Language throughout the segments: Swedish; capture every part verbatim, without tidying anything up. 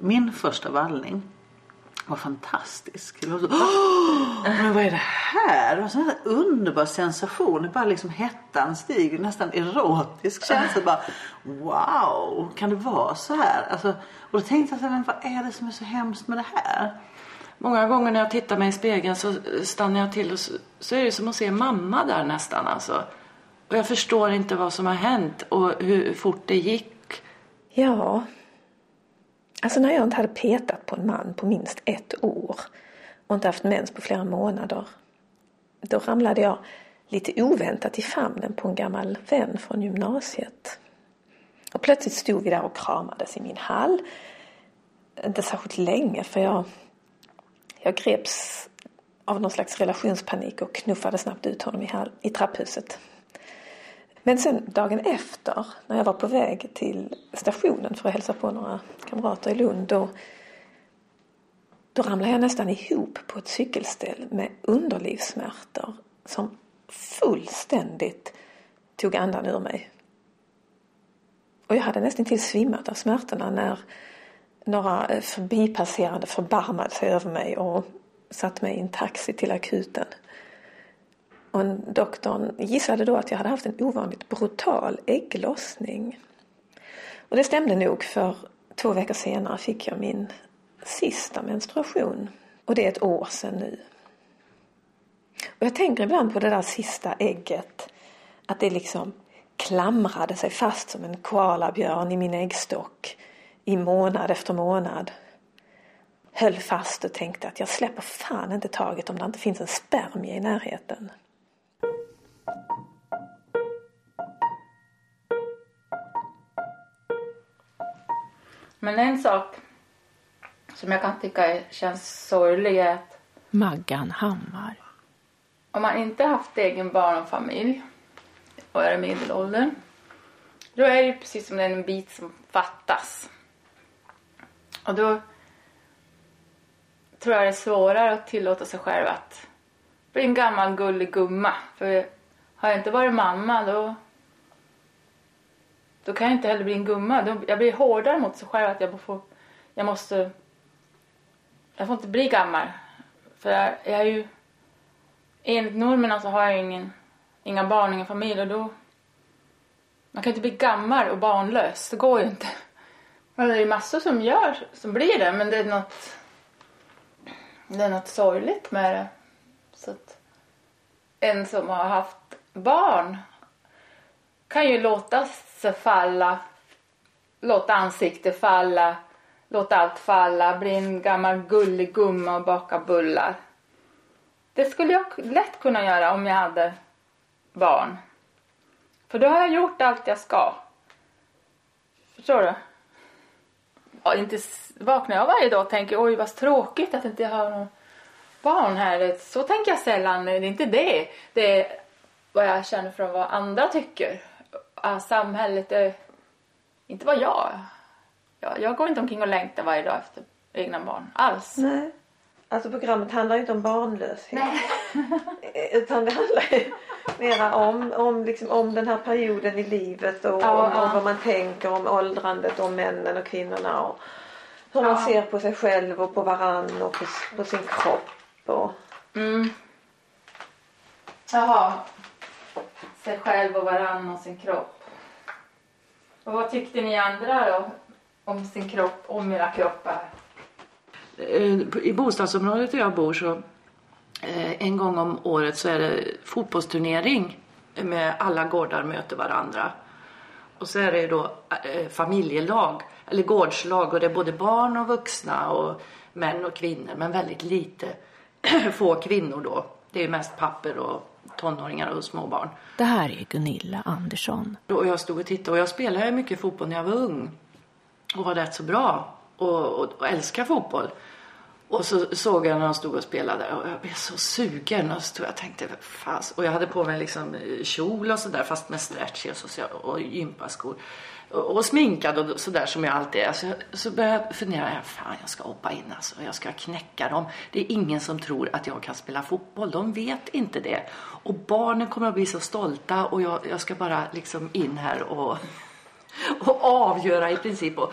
Min första vallning var fantastisk. Det var så, oh, men vad är det här? Det var en underbar sensation. Det bara liksom hettan stiger, nästan erotisk känsla. Bara, wow, kan det vara så här? Alltså, och då tänkte jag, men vad är det som är så hemskt med det här? Många gånger när jag tittar mig i spegeln så stannar jag till och så, så är det som att se mamma där nästan. Alltså. Och jag förstår inte vad som har hänt och hur fort det gick. Ja, alltså när jag inte hade petat på en man på minst ett år och inte haft mens på flera månader, då ramlade jag lite oväntat i famnen på en gammal vän från gymnasiet. Och plötsligt stod vi där och kramades i min hall. Inte särskilt länge, för jag, jag greps av någon slags relationspanik och knuffade snabbt ut honom i, hall, i trapphuset. Men sen dagen efter, när jag var på väg till stationen för att hälsa på några kamrater i Lund, då, då ramlade jag nästan ihop på ett cykelställ med underlivssmärtor som fullständigt tog andan ur mig. Och jag hade nästan till svimmat av smärtorna när några förbipasserande förbarmade sig över mig och satt mig i en taxi till akuten. Och doktorn gissade då att jag hade haft en ovanligt brutal ägglossning. Och det stämde nog, för två veckor senare fick jag min sista menstruation. Och det är ett år sedan nu. Och jag tänker ibland på det där sista ägget. Att det liksom klamrade sig fast som en koalabjörn i min äggstock i månad efter månad. Höll fast och tänkte att jag släpper fan inte taget om det inte finns en spermie i närheten. Men en sak som jag kan tycka känns sorglig är att Maggan Hammar. Om man inte haft egen barn och familj och är i medelåldern, då är det precis som en bit som fattas. Och då tror jag det är svårare att tillåta sig själv att bli en gammal gullig gumma. För har jag inte varit mamma, då då kan jag inte heller bli en gumma. Då, jag blir hårdare mot sig själv att jag får, jag måste, jag får inte bli gammal. För jag, jag är ju, enligt normerna så har jag ingen, inga barn, ingen familj. Och då, man kan inte bli gammal och barnlös, det går ju inte. Men det är massor som gör, som blir det, men det är något, det är något sorgligt med det. Så att en som har haft barn kan ju låta sig falla, låta ansiktet falla, låta allt falla, bli en gammal gullig gumma och baka bullar. Det skulle jag lätt kunna göra om jag hade barn. För då har jag gjort allt jag ska. Förstår du? Ja, inte vaknar jag varje dag och tänker, oj vad tråkigt att inte jag har någon barn här. Så tänker jag sällan, det är inte det. Det är vad jag känner från vad andra tycker. Ah, samhället är inte vad jag. jag. Jag går inte omkring och längtar varje dag efter egna barn alls. Nej. Alltså programmet handlar ju inte om barnlöshet. Nej. Utan det handlar ju mera om, om, liksom, om den här perioden i livet. Och ja, om, ja. om vad man tänker om åldrandet, om männen och kvinnorna. Och hur man ja. ser på sig själv och på varann och på, på sin kropp. Och... Mm. Jaha. Sig själv och varann och sin kropp. Och vad tyckte ni andra då? Om sin kropp, om era kroppar? I bostadsområdet där jag bor så en gång om året så är det fotbollsturnering med alla gårdar möter varandra. Och så är det då familjelag eller gårdslag, och det är både barn och vuxna och män och kvinnor, men väldigt lite få kvinnor då. Det är mest papper och tonåringar och småbarn. Det här är Gunilla Andersson. Och jag stod och tittade, och jag spelade mycket fotboll när jag var ung. Och var rätt så bra. Och, och, och älskade fotboll. Och så såg jag när de stod och spelade. Och jag blev så sugen. Och, så jag tänkte, fast. Och jag hade på mig liksom kjol och sådär. Fast med stretch och, så, och gympaskor. Och, och sminkad och sådär som jag alltid är. Så, så började jag fundera. Fan, jag ska hoppa in alltså. Jag ska knäcka dem. Det är ingen som tror att jag kan spela fotboll. De vet inte det. Och barnen kommer att bli så stolta. Och jag, jag ska bara liksom in här och... och avgöra i princip. Och,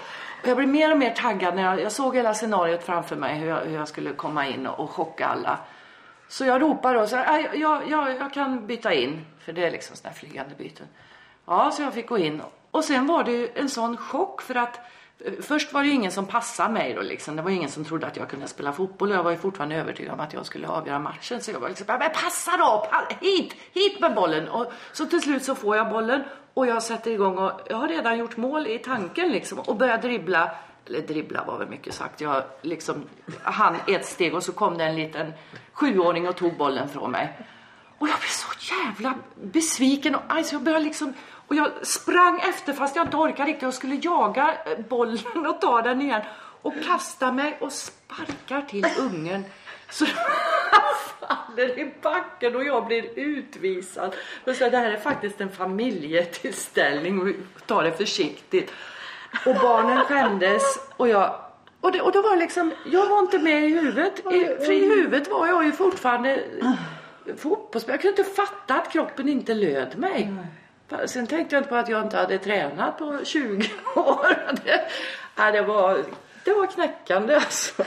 Och jag blev mer och mer taggad när jag, jag såg hela scenariot framför mig. Hur jag, hur jag skulle komma in och, och chocka alla. Så jag ropar då. Så här, jag, jag, jag kan byta in. För det är liksom sådana här flygande byten. Ja, så jag fick gå in. Och sen var det ju en sån chock för att. Först var det ingen som passade mig då liksom. Det var ingen som trodde att jag kunde spela fotboll. Och jag var ju fortfarande övertygad om att jag skulle avgöra matchen. Så jag var liksom, men passa då! Hit! Hit med bollen! Och så till slut så får jag bollen. Och jag sätter igång och jag har redan gjort mål i tanken liksom. Och börjar dribbla. Eller dribbla var väl mycket sagt. Jag liksom hann ett steg och så kom det en liten sjuåring och tog bollen från mig. Och jag blev så jävla besviken. Och alltså jag började liksom... Och jag sprang efter fast jag inte orkade riktigt. Jag skulle jaga bollen och ta den igen. Och kasta mig och sparkar till ungen. Så han faller i backen och jag blir utvisad. Och så det här är faktiskt en familjetillställning. Och vi tar det försiktigt. Och barnen skämdes. Och jag... Och, det, och då var det liksom... Jag var inte med i huvudet. I, för i huvudet var jag ju fortfarande... fotbollsspelare. Jag kunde inte fatta att kroppen inte löd mig. Sen tänkte jag inte på att jag inte hade tränat på tjugo år. Det, ja, det, var, det var knäckande alltså.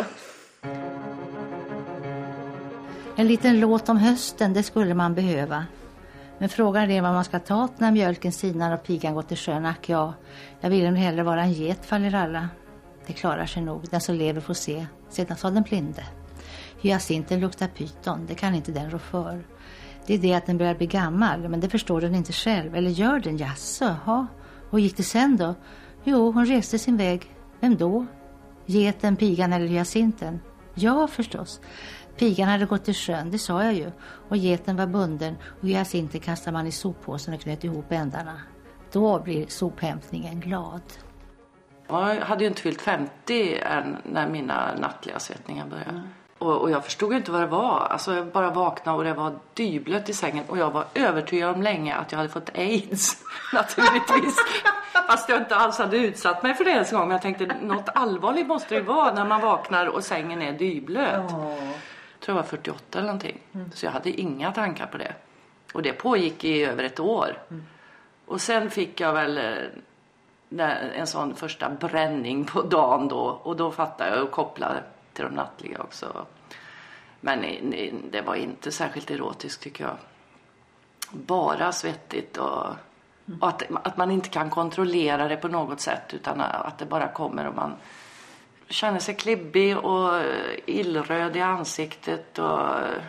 En liten låt om hösten, det skulle man behöva. Men frågan är vad man ska ta när mjölken sinar och pigan går till sjön. Ack ja, jag vill nog hellre vara en get, faller alla. Det klarar sig nog, den som lever får se. Sedan sa den blinde. Hyacinten luktar pyton, det kan inte den rå för. Det är det att den börjar bli gammal, men det förstår den inte själv. Eller gör den, jaså, ha. Och gick det sen då? Jo, hon reste sin väg. Vem då? Geten, pigan eller hyacinten? Ja, förstås. Pigan hade gått till sjön, det sa jag ju. Och geten var bunden och hyacinten kastade man i soppåsen och knöt ihop ändarna. Då blir sophämtningen glad. Jag hade ju inte fyllt femtio än när mina nattliga svettningar började. Mm. Och, och jag förstod ju inte vad det var. Alltså jag bara vaknade och det var dyblött i sängen. Och jag var övertygad om länge att jag hade fått AIDS. Naturligtvis. Fast jag inte alls hade utsatt mig för det ens gång. Men jag tänkte, något allvarligt måste det vara när man vaknar och sängen är dyblöt. Oh. Jag tror jag var fyrtioåtta eller någonting. Mm. Så jag hade inga tankar på det. Och det pågick i över ett år. Mm. Och sen fick jag väl en sån första bränning på dagen då. Och då fattade jag och kopplade till de nattliga också. Men det var inte särskilt erotiskt tycker jag. Bara svettigt och, och att, att man inte kan kontrollera det på något sätt utan att det bara kommer och man känner sig klibbig och illröd i ansiktet och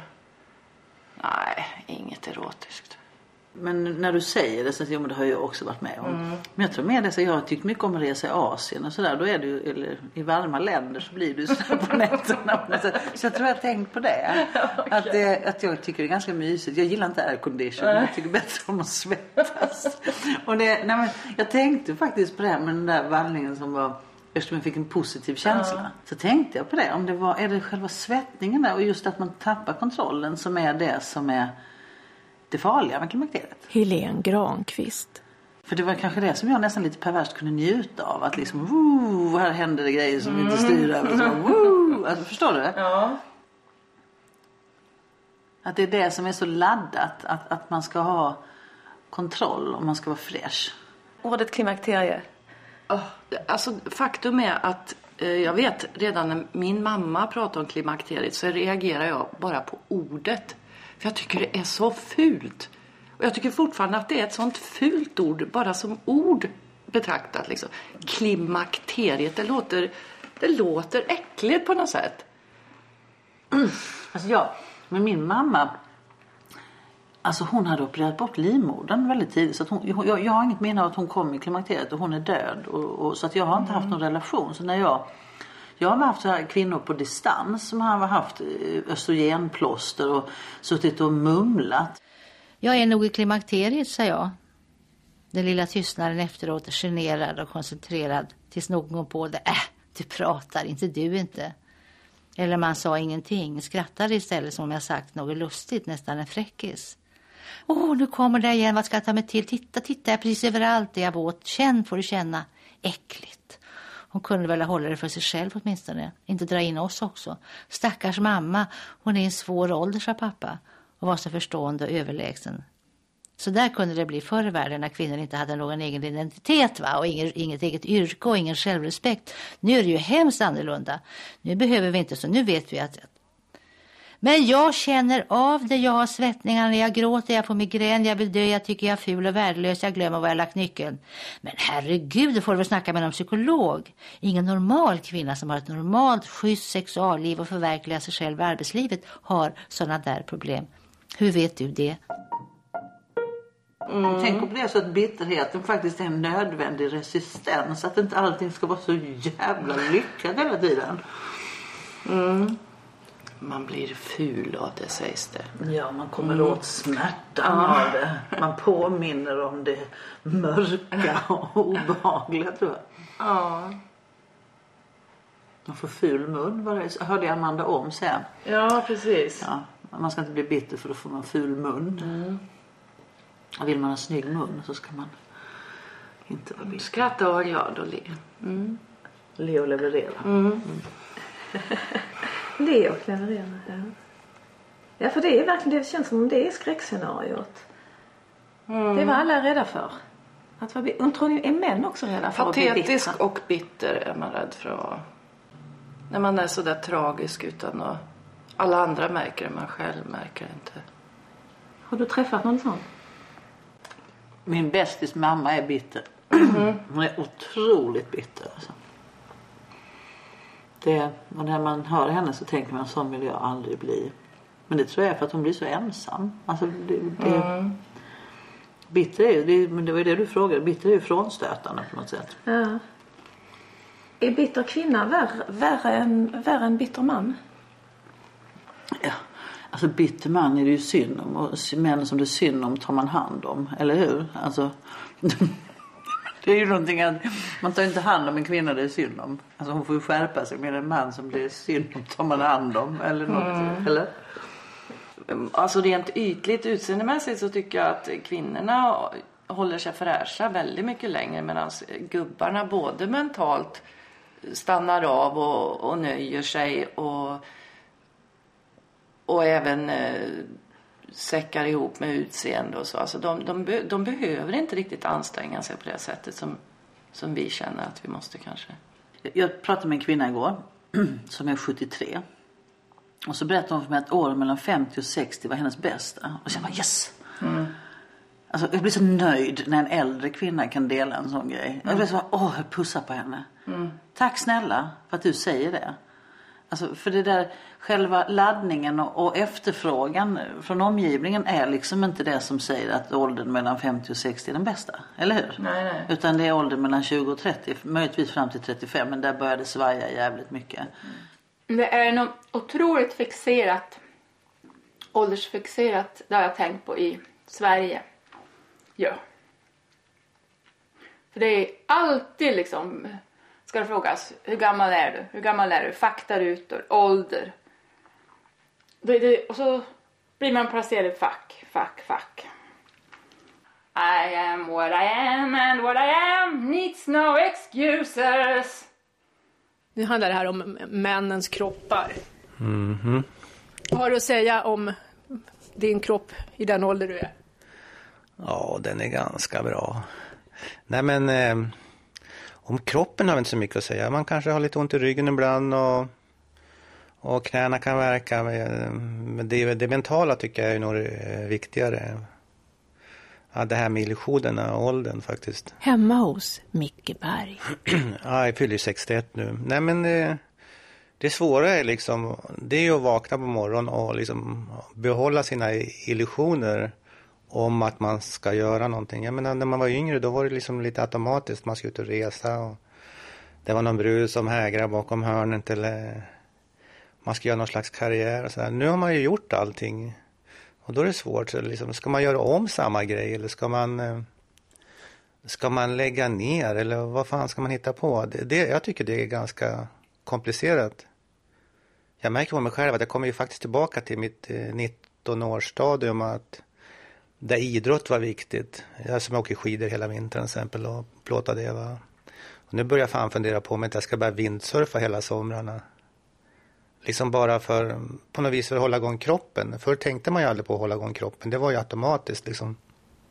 nej, inget erotiskt. Men när du säger det så att jo, men det har jag också varit med om. Mm. Men jag tror med det så jag har tyckt mycket om att resa i Asien och sådär. Då är det ju, eller i varma länder så blir du sådär på nätterna. Så jag tror jag har tänkt på det. Okay. Att, det att jag tycker det är ganska mysigt. Jag gillar inte aircondition. Jag tycker bättre om att svettas. Och det, nej men, jag tänkte faktiskt på det här med den där vallningen som var... Eftersom jag fick en positiv känsla. Uh. Så tänkte jag på det. Om det var, är det själva svettningen där och just att man tappar kontrollen som är det som är... det farliga med klimakteriet. Helene Granqvist. För det var kanske det som jag nästan lite perverst kunde njuta av. Att liksom, woo, här händer det grejer som mm. inte styr över. Så, woo, alltså, förstår du? Ja. Att det är det som är så laddat. Att, att man ska ha kontroll och man ska vara fresh. Ordet klimakterie. Oh, alltså faktum är att eh, jag vet redan när min mamma pratar om klimakteriet så reagerar jag bara på ordet. För jag tycker det är så fult. Och jag tycker fortfarande att det är ett sånt fult ord. Bara som ord betraktat. Liksom. Klimakteriet. Det låter, det låter äckligt på något sätt. Mm. Alltså jag, med min mamma. Alltså hon hade opererat bort livmodern väldigt tidigt. Så att hon, jag, jag har inget minne av att hon kom i klimakteriet. Och hon är död. Och, och, så att jag har inte mm. haft någon relation. Så när jag... Jag har haft så här kvinnor på distans som har haft östrogenplåster och suttit och mumlat. Jag är nog i klimakteriet, sa jag. Den lilla tystnaden efteråt, generad och koncentrerad tills någon kom på det. Äh, du pratar, inte du inte. Eller man sa ingenting, skrattade istället som om jag sagt något lustigt, nästan en fräckis. Åh, oh, nu kommer det igen, vad ska jag ta mig till? Titta, titta, jag precis överallt är jag våt. Känn får du känna. Äckligt. Hon kunde väl hålla det för sig själv åtminstone. Inte dra in oss också. Stackars mamma, hon är i en svår ålder, sa pappa. Och var så förstående och överlägsen. Så där kunde det bli förr i världen när kvinnor inte hade någon egen identitet, va? Och inget, inget eget yrke och ingen självrespekt. Nu är det ju hemskt annorlunda. Nu behöver vi inte så, nu vet vi att... Men jag känner av det, jag har svettningar, jag gråter, jag får migrän, jag vill dö, jag tycker jag är ful och värdelös, jag glömmer var jag lagt nyckeln. Men herregud, det får du väl snacka med en psykolog. Ingen normal kvinna som har ett normalt schysst sexualliv och förverkligar sig själv i arbetslivet har sådana där problem. Hur vet du det? Mm. Tänk på det så att bitterheten faktiskt är en nödvändig resistens. Att inte allting ska vara så jävla lyckat hela tiden. Mm. Man blir ful av det, sägs det. Ja, man kommer mm. åt smärtan ah. av det. Man påminner om det mörka och obehagliga, tror jag. Ja. Man får ful mun, var det, hörde jag Amanda om sen. Ja, precis. Ja, man ska inte bli bitter för då får man ful mun. Mm. Och vill man ha snygg mun så ska man inte vara bitter. Skratta och glad och le. Mm. Le och leverera. Mm. Mm. Le och leverera, ja. Ja, för det är verkligen, det känns som om det är skräckscenariot. Mm. Det var alla rädda för. Att vara bitter. Tror ni, är män också rädda för Patetisk att bli bittra? och bitter är man rädd för att vara. När man är så där tragisk utan att alla andra märker det, man själv märker inte. Har du träffat någon sån? Min bästis mamma är bitter. Mm. Hon är otroligt bitter, alltså. Det, och när man hör henne så tänker man, sån vill jag aldrig bli. Men det tror jag är för att hon blir så ensam. Alltså det, det, mm. bitter är ju, det, men det var ju det du frågade, bitter är ju frånstötande på något sätt. Ja. Är bitter kvinna värre, värre, än, värre än bitter man? Ja, alltså bitter man är det ju synd om, och män som det är synd om tar man hand om, eller hur? Alltså... Det är ju någonting att man tar inte hand om en kvinna det är synd om. Alltså hon får ju skärpa sig med en man som blir synd om tar man hand om. Eller något, mm. eller? Alltså rent ytligt utseendemässigt så tycker jag att kvinnorna håller sig fräscha väldigt mycket längre. Medan gubbarna både mentalt stannar av och, och nöjer sig. Och, och även... Eh, säckar ihop med utseende och så. Alltså de, de, de behöver inte riktigt anstränga sig på det sättet som, som vi känner att vi måste kanske. Jag pratade med en kvinna igår som är sjuttiotre. Och så berättade hon för mig att åren mellan femtio och sextio var hennes bästa. Och så jag bara yes! Mm. Alltså jag blir så nöjd när en äldre kvinna kan dela en sån grej. Mm. Jag blir så åh, jag pussar på henne. Mm. Tack snälla för att du säger det. Alltså för det där själva laddningen och, och efterfrågan från omgivningen är liksom inte det som säger att åldern mellan femtio och sextio är den bästa, eller hur? Nej, nej. Utan det är åldern mellan tjugo och trettio, möjligtvis fram till trettiofem, men där börjar det svaja jävligt mycket. Mm. Det är något otroligt fixerat, åldersfixerat, det har jag tänkt på i Sverige. Ja. För det är alltid liksom... Ska det frågas, hur gammal är du? Hur gammal är du? Faktarutor, ålder. Det, det, och så blir man placerad i fack, fack, fack. I am what I am and what I am needs no excuses. Nu handlar det här om männens kroppar. Mm-hmm. Vad har du att säga om din kropp i den ålder du är? Ja, den är ganska bra. Nej men... Eh... Om kroppen har vi inte så mycket att säga. Man kanske har lite ont i ryggen ibland och, och knäna kan verka. Men det, det mentala tycker jag är nog viktigare. Ja, det här med illusionerna och åldern faktiskt. Hemma hos Micke Berg. Ja, jag fyller sextioett nu. Nej men det, det svåra är liksom, det är ju att vakna på morgonen och liksom behålla sina illusioner om att man ska göra någonting. Jag menar, när man var yngre då var det liksom lite automatiskt. Man skulle ut och resa och det var någon brud som hägrade bakom hörnet eller man ska göra någon slags karriär och sådär. Nu har man ju gjort allting och då är det svårt. Så liksom, ska man göra om samma grej eller ska man ska man lägga ner eller vad fan ska man hitta på? Det, det, jag tycker det är ganska komplicerat. Jag märker på mig själv att jag kommer ju faktiskt tillbaka till mitt nitton-årsstadium att där idrott var viktigt. Jag som åker skidor hela vintern till exempel och plåtar det. Va? Och nu börjar jag fan fundera på om att jag ska börja vindsurfa hela somrarna. Liksom bara för på något vis för att hålla igång kroppen. Förr tänkte man ju aldrig på att hålla igång kroppen. Det var ju automatiskt liksom.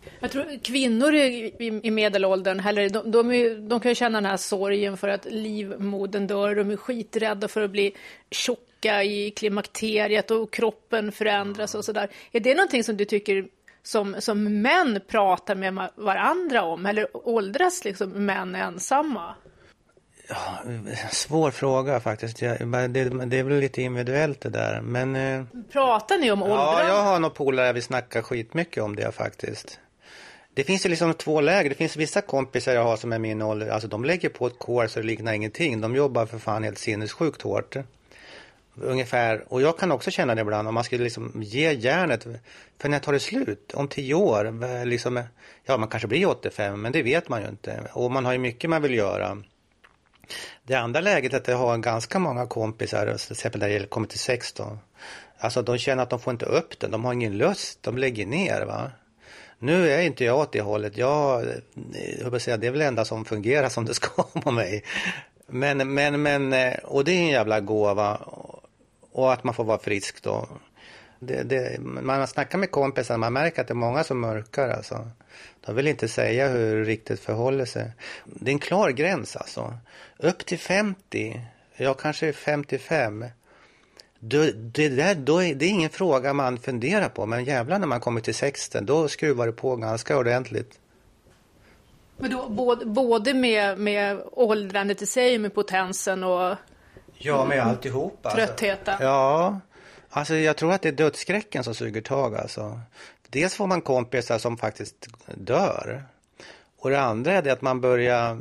Jag tror kvinnor i, i, i medelåldern, eller de, de, är, de kan ju känna den här sorgen för att livmodern dör. De är skiträdda för att bli tjocka i klimakteriet och kroppen förändras och sådär. Är det någonting som du tycker som, som män pratar med varandra om? Eller åldras liksom män ensamma? Ja, svår fråga faktiskt. Det, det är väl lite individuellt det där. Men, pratar ni om åldrar? Ja, jag har nog polare vi snackar skitmycket om det faktiskt. Det finns ju liksom två läger. Det finns vissa kompisar jag har som är min ålder. Alltså de lägger på ett kår så det liknar ingenting. De jobbar för fan helt sinnessjukt hårt. Ungefär. Och jag kan också känna det ibland. Om man skulle liksom ge järnet. För när tar det slut? Om tio år? Liksom, ja, man kanske blir åttiofem. Men det vet man ju inte. Och man har ju mycket man vill göra. Det andra läget är att jag har ganska många kompisar. Till exempel när det kommer till sex då. Alltså de känner att de får inte upp det. De har ingen lust. De lägger ner va. Nu är inte jag åt det hållet. Jag, jag vill säga, det är väl det enda som fungerar som det ska på mig. Men, men, men, och det är en jävla gåva. Och att man får vara frisk då. Det, det, man snackar med kompisar, man märker att det är många som mörkar alltså. De vill inte säga hur det riktigt förhåller sig. Det är en klar gräns alltså. Upp till femtio, jag kanske är femtiofem. Det, det, där, då är, det är ingen fråga man funderar på. Men jävlar när man kommer till sextio, då skruvar det på ganska ordentligt. Men då, både, både med, med åldrandet i sig, med potensen och... Ja, med alltihop. Alltså. Tröttheten. Ja, alltså jag tror att det är dödsskräcken som suger tag alltså. Dels får man kompisar som faktiskt dör. Och det andra är det att man börjar...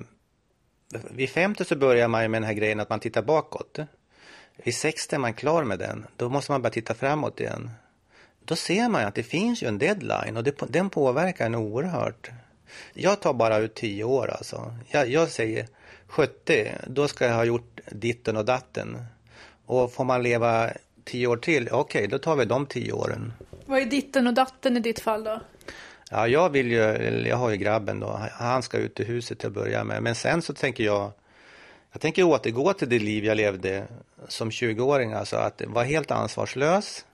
Vid femtio så börjar man med den här grejen att man tittar bakåt. Vid sextio är man klar med den. Då måste man bara titta framåt igen. Då ser man att det finns ju en deadline. Och det, den påverkar en oerhört. Jag tar bara ut tio år alltså. Jag, jag säger sjuttio. Då ska jag ha gjort ditten och datten. Och får man leva tio år till. Okej, okay, då tar vi de tio åren. Vad är ditten och datten i ditt fall då? Ja, jag vill ju, jag har ju grabben då. Han ska ut i huset till att börja med. Men sen så tänker jag, jag tänker återgå till det liv jag levde som tjugoåring. Alltså att vara helt ansvarslös.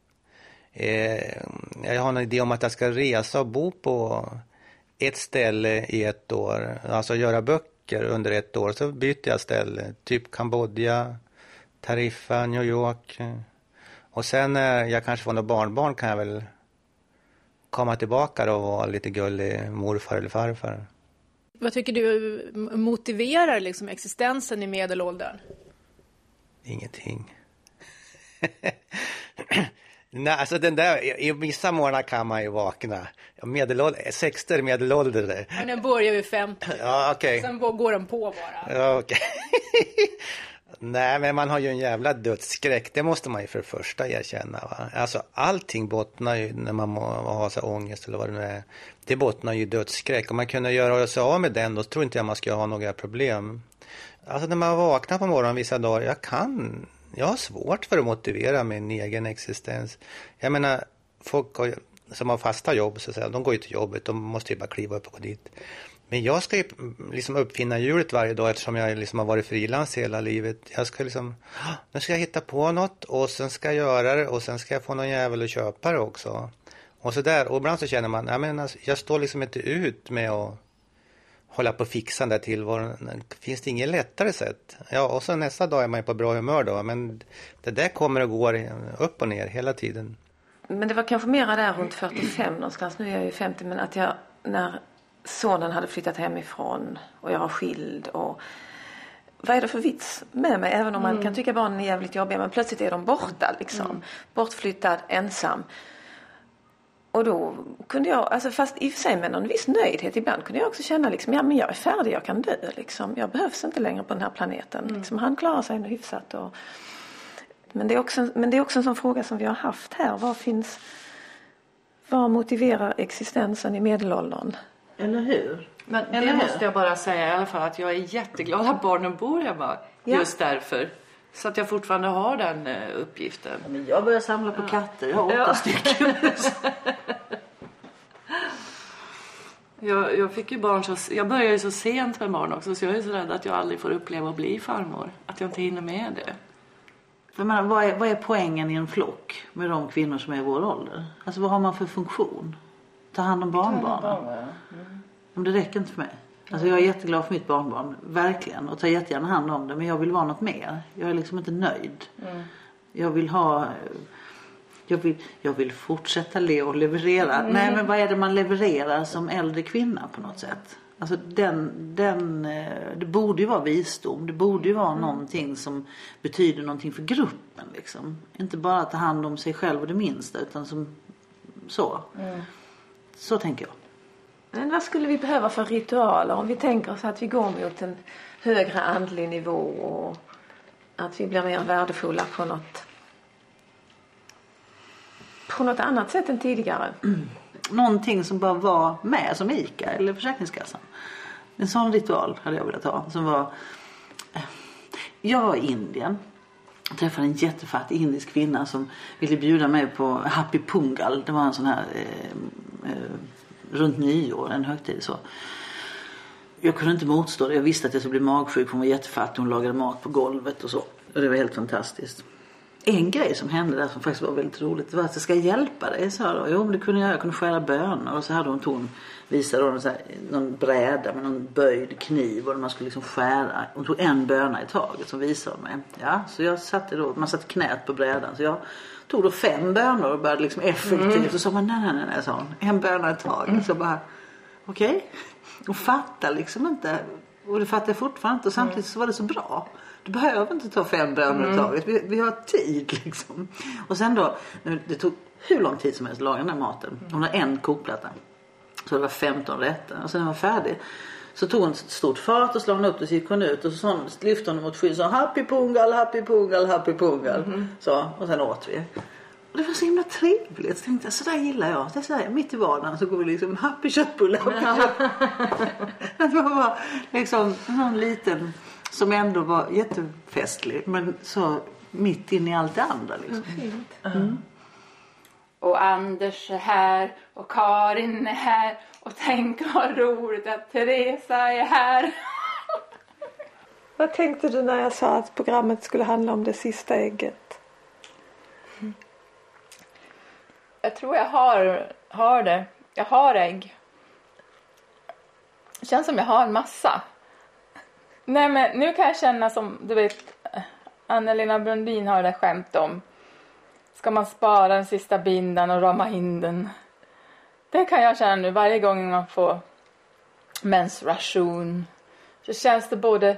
Eh, jag har en idé om att jag ska resa och bo på ett ställe i ett år. Alltså göra böcker under ett år. Så byter jag ställe. Typ Kambodja, Tariffa, New York. Och sen när jag kanske får några barnbarn kan jag väl komma tillbaka då och vara lite gullig morfar eller farfar. Vad tycker du motiverar liksom existensen i medelåldern? Ingenting. Nej, alltså den där, i vissa månader kan man ju vakna. Medelålder, sextio är medelålder. Ja, den börjar vid femtio. Ja, okej. Okay. Sen går den på bara. Ja, okej. Okay. Nej, men man har ju en jävla dödsskräck. Det måste man ju för det första erkänna va. Alltså allting bottnar ju när man har så ångest eller vad det nu är. Det bottnar ju dödsskräck. Om man kunde göra sig av med den, då tror inte jag man skulle ha några problem. Alltså när man vaknar på morgonen vissa dagar, jag kan... Jag har svårt för att motivera min egen existens. Jag menar, folk som har fasta jobb, så att säga, de går ju till jobbet. De måste ju bara kliva upp och gå dit. Men jag ska ju liksom uppfinna hjulet varje dag eftersom jag liksom har varit frilans hela livet. Jag ska liksom, nu ska jag hitta på något och sen ska jag göra det och sen ska jag få någon jävel att köpa det också. Och så där, och ibland så känner man, jag menar, jag står liksom inte ut med att hålla på och fixa där tillvaron. Finns det inget lättare sätt? Ja, och så nästa dag är man ju på bra humör då. Men det där kommer och går upp och ner hela tiden. Men det var kanske mera där runt fyrtiofem någonstans. Nu är jag ju femtio, men att jag, när sonen hade flyttat hemifrån och jag var skild och vad är det för vits med mig? Även om man mm. kan tycka barnen är jävligt jobbiga, men plötsligt är de borta liksom. Mm. Bortflyttad, ensam. Och då kunde jag, alltså fast i och för sig med någon viss nöjdhet ibland kunde jag också känna liksom, ja men jag är färdig, jag kan dö liksom. Jag behövs inte längre på den här planeten. Mm. Liksom, han klarar sig ändå hyfsat. Och, men, det är också, men det är också en sån fråga som vi har haft här. Vad finns, vad motiverar existensen i medelåldern? Eller hur? Men Eller det hur? måste jag bara säga i alla fall att jag är jätteglad att barnen bor hemma. Ja. Just därför. Så att jag fortfarande har den uh, uppgiften. Men jag börjar samla på katter. Jag har åtta ja. stycken. jag, jag fick ju barn så... Jag började ju så sent med barn också. Så jag är så rädd att jag aldrig får uppleva att bli farmor. Att jag inte hinner med det. För man, vad, är, vad är poängen i en flock med de kvinnor som är i vår ålder? Alltså vad har man för funktion? ta hand om barnbarnen. Mm. Men det räcker inte för mig. Alltså jag är jätteglad för mitt barnbarn, verkligen. Och tar jättegärna hand om det, men jag vill vara något mer. Jag är liksom inte nöjd. Mm. Jag vill ha... Jag vill, jag vill fortsätta le och leverera. Mm. Nej, men vad är det man levererar som äldre kvinna på något sätt? Alltså den, den, det borde ju vara visdom. Det borde ju vara mm. någonting som betyder någonting för gruppen. Liksom. Inte bara ta hand om sig själv och det minsta, utan som så. Mm. Så tänker jag. Men vad skulle vi behöva för ritualer om vi tänker oss att vi går mot en högre andlig nivå och att vi blir mer värdefulla på något, på något annat sätt än tidigare? Mm. Någonting som bara var med som ICA eller Försäkringskassan. En sån ritual hade jag velat ha. Som var... Jag var i Indien. Jag träffade en jättefattig indisk kvinna som ville bjuda mig på Happy Pungal. Det var en sån här... Eh, eh, runt nyår, en högtid så. Jag kunde inte motstå det. Jag visste att jag skulle bli magsjuk. Hon var jättefattig. Hon lagade mat på golvet och så. Och det var helt fantastiskt. En grej som hände där som faktiskt var väldigt roligt, det var att jag ska hjälpa dig, sa då. Jo, men det kunde jag. Jag kunde skära bönor. Och så hade hon ton, visade hon så här, någon bräda med någon böjd kniv och man skulle liksom skära. Hon tog en böna i taget som visade mig. Ja, så jag satte då, man satte knät på brädan. Så jag tog då fem bönor och började liksom effektivt. Mm. Och så sa man, nej, nej, nej, nej, sa hon. En böna i taget. Mm. Så bara, okej. Okay. Och fattar liksom inte. Och det fattar jag fortfarande inte. Och samtidigt så var det så bra. Du behöver inte ta fem bönor mm. i taget. Vi, vi har tid liksom. Och sen då, det tog hur lång tid som helst att laga den här maten. Hon har en kokplatta. Så det var femton rätter. Och sen när den var färdig så tog hon ett stort fat och slog hon upp det, så gick hon ut. Och så lyfte hon mot skyn och sa Happy Pungal, Happy Pungal, Happy Pungal. Mm. Så, och sen åt vi. Och det var så himla trevligt. Så tänkte jag, så där gillar jag. Det är så här, mitt i vardagen så går vi liksom happy köttbulle, happy köttbulle. Det var bara liksom någon liten... Som ändå var jättefestlig. Men så mitt in i allt det andra. Liksom. Fint. Mm. Och Anders är här. Och Karin är här. Och tänk vad roligt att Teresa är här. Vad tänkte du när jag sa att programmet skulle handla om det sista ägget? Mm. Jag tror jag har, har det. Jag har ägg. Det känns som jag har en massa. Nej, men nu kan jag känna som, du vet, Anna-Lena Brundin har det skämt om. Ska man spara den sista bindan och rama in den? Det kan jag känna nu varje gång man får menstruation. Så känns det både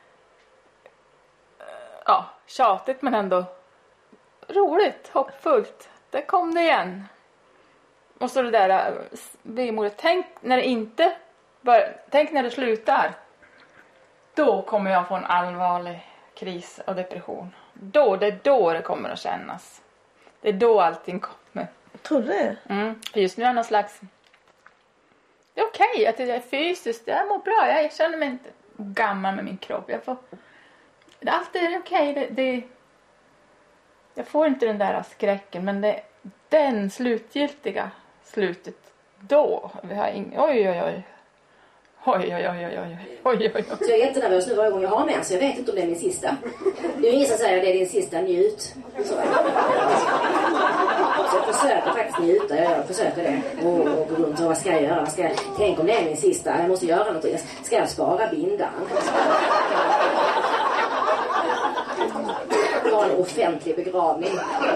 ja, tjatigt men ändå roligt, hoppfullt. Det kom det igen. Och så det där vemodet. Tänk när det inte bör, tänk när det slutar. Då kommer jag få en allvarlig kris och depression. Då, det är då det kommer att kännas. Det är då allting kommer. Tror du det? Mm, för just nu är det någon slags... Det är okej okay, att det är fysiskt. Jag mår bra. Jag känner mig inte gammal med min kropp. Jag får... Allt är okej. Okay. Det, det... Jag får inte den där skräcken. Men det... den slutgiltiga slutet. Då. Vi har ing... Oj, oj, oj. Oj, oj, oj, oj, oj, oj, oj. Så jag är jättenervös nu varje gång jag har med, så jag vet inte om det är min sista. Det är ingen som säger att det är din sista, njut. Så, så jag försöker faktiskt njuta, jag försöker det. Och, och gå runt och vad ska jag göra? Vad ska jag... Tänk om det är min sista, jag måste göra något. Ska jag spara bindan? Det var en offentlig begravning.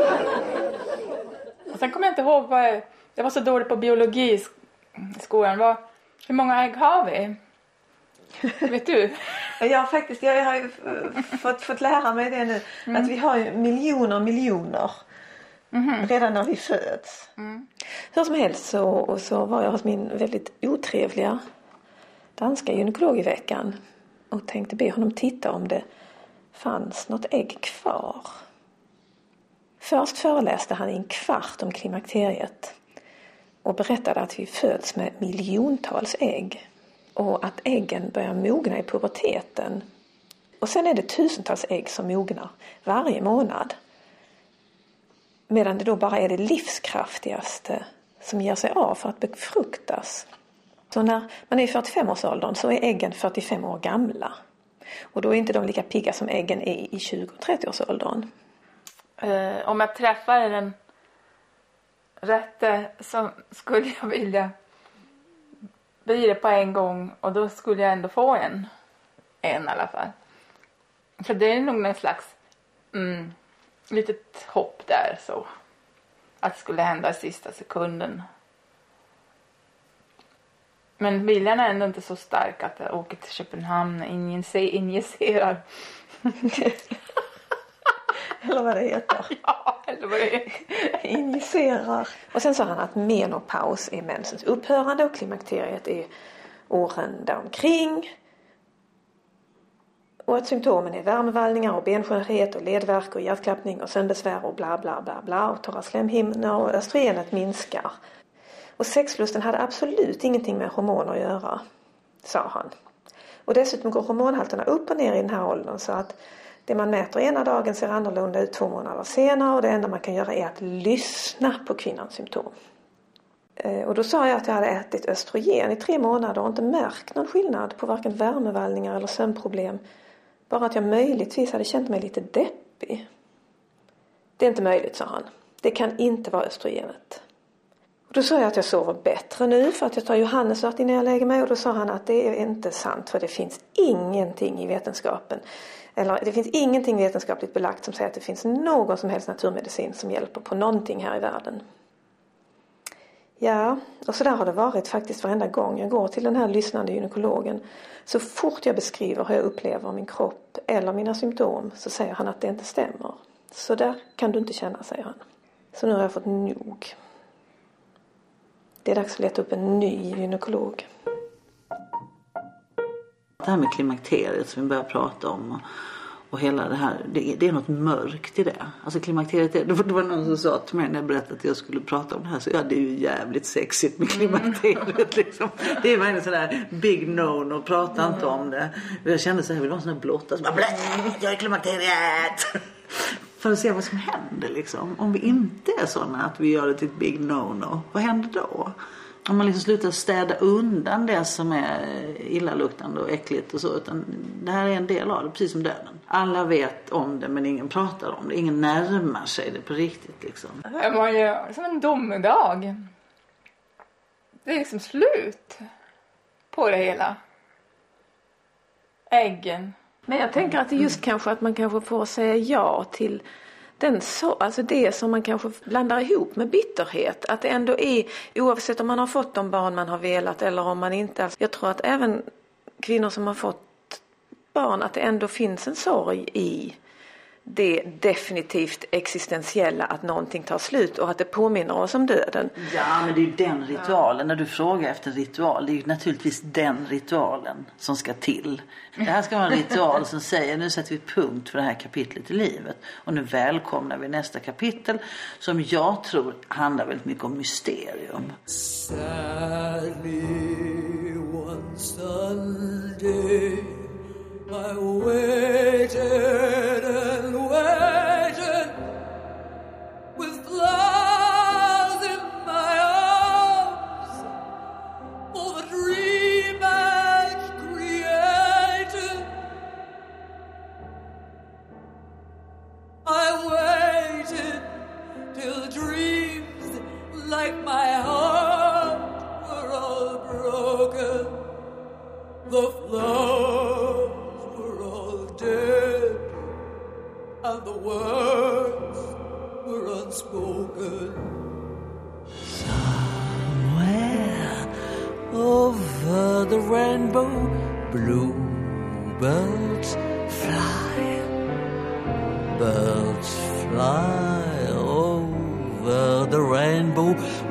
Och sen kommer jag inte ihåg vad jag... Jag var så dålig på biologi i skolan. Vad... Hur många ägg har vi? Vet du? Ja, faktiskt. Jag har ju fått, fått lära mig det nu. Mm. Att vi har ju miljoner miljoner. Mm. Redan när vi föds. Mm. Hur som helst så, och så var jag hos min väldigt otrevliga danska gynekolog i veckan. Och tänkte be honom titta om det fanns något ägg kvar. Först föreläste han i en kvart om klimakteriet. Och berättade att vi föds med miljontals ägg. Och att äggen börjar mogna i puberteten. Och sen är det tusentals ägg som mognar varje månad. Medan det då bara är det livskraftigaste som ger sig av för att befruktas. Så när man är i fyrtiofem-årsåldern så är äggen fyrtiofem år gamla. Och då är inte de lika pigga som äggen är i tjugo-trettio-årsåldern. Uh, om jag träffar en... rätter så skulle jag vilja bli det på en gång. Och då skulle jag ändå få en. En i alla fall. För det är nog en slags mm, litet hopp där så. Att det skulle hända i sista sekunden. Men viljan är ändå inte så stark att jag åker till Köpenhamn och injicerar. Eller vad det heter. Ja, eller vad det är. Injicerar. Och sen sa han att menopaus är mensens upphörande och klimakteriet är åren däromkring. Och att symptomen är värmevallningar och benskörhet och ledvärk och hjärtklappning och sömnbesvär och bla bla bla bla och torra slemhinnor och östrogenet minskar. Och sexlusten hade absolut ingenting med hormoner att göra, sa han. Och dessutom går hormonhalterna upp och ner i den här åldern så att det man mäter ena dagen ser annorlunda ut två månader senare och det enda man kan göra är att lyssna på kvinnans symptom. Och då sa jag att jag hade ätit östrogen i tre månader och inte märkt någon skillnad på varken värmevallningar eller sömnproblem. Bara att jag möjligtvis hade känt mig lite deppig. Det är inte möjligt, sa han. Det kan inte vara östrogenet. Och då sa jag att jag sover bättre nu för att jag tar Johannesört innan jag lägger mig. Och då sa han att det är inte sant för det finns ingenting i vetenskapen. Eller det finns ingenting vetenskapligt belagt som säger att det finns någon som helst naturmedicin som hjälper på någonting här i världen. Ja, och så där har det varit faktiskt varenda gång jag går till den här lyssnande gynekologen. Så fort jag beskriver hur jag upplever min kropp eller mina symptom så säger han att det inte stämmer. Så där kan du inte känna, säger han. Så nu har jag fått nog. Det är dags att leta upp en ny gynekolog. Det här med klimakteriet som vi börjar prata om och, och hela det här, det, det är något mörkt i det. Alltså klimakteriet, det, det var någon som sa till mig när jag berättade att jag skulle prata om det här så ja, det är ju jävligt sexigt med klimakteriet liksom. Det var en sån där big no-no, prata inte om det. Jag kände så här, jag vill ha en sån här blotta som bara, blä, jag är klimakteriet! För att se vad som händer liksom. Om vi inte är sådana att vi gör det till ett big no-no, vad händer då? Om man liksom slutar städa undan det som är illaluktande och äckligt och så. Utan det här är en del av det, precis som döden. Alla vet om det men ingen pratar om det. Ingen närmar sig det på riktigt liksom. Det var ju som en domedag. Det är liksom slut på det hela. Äggen. Men jag tänker att det är just kanske att man kanske får säga ja till den så, alltså det som man kanske blandar ihop med bitterhet. Att det ändå är, oavsett om man har fått de barn man har velat eller om man inte. Jag tror att även kvinnor som har fått barn, att det ändå finns en sorg i det definitivt existentiella att någonting tar slut och att det påminner oss om döden. Ja, men det är ju den ritualen. När du frågar efter ritual, det är ju naturligtvis den ritualen som ska till. Det här ska vara en ritual som säger nu sätter vi punkt för det här kapitlet i livet. Och nu välkomnar vi nästa kapitel som jag tror handlar väldigt mycket om mysterium. Sadly one Sunday I waited and waited with flowers in my arms for the dream I'd created. I waited till dreams like my heart were all broken. The flowers dead, and the words were unspoken. Somewhere over the rainbow, bluebirds fly. Birds fly over the rainbow